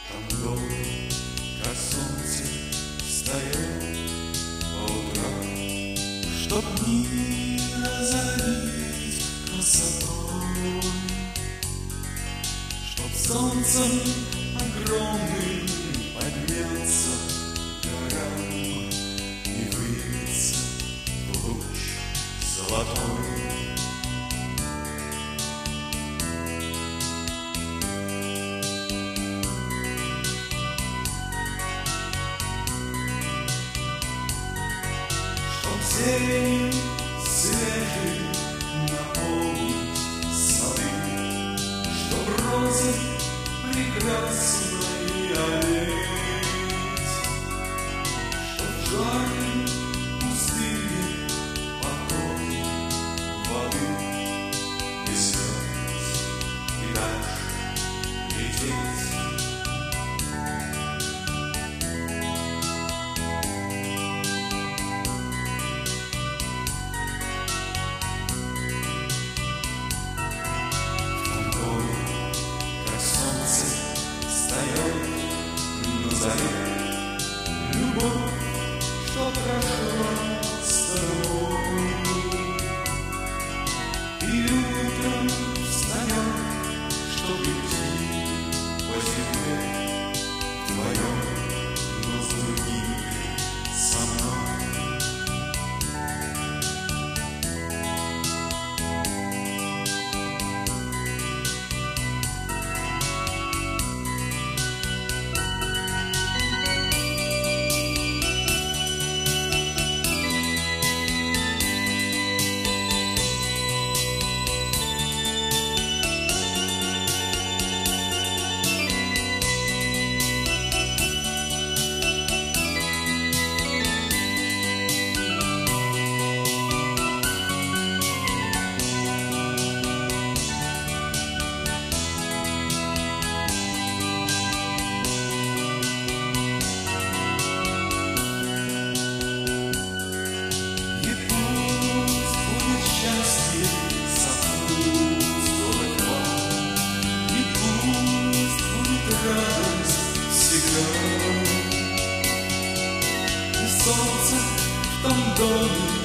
Там доме, как солнце встает по утрам, чтоб мир озарить красотой, чтоб солнцем огромным подняться горам и вылиться в луч золотой. Зелень свежей наполнить сады, чтоб розы прекрасной олеть, чтоб в жаркой пустыне потоки воды и звезд и дальше лететь. На заре любовь, что прошла стороной, и утром встаем, чтоб идти по земле вдвоем, но с другими со мной. И солнце в том доме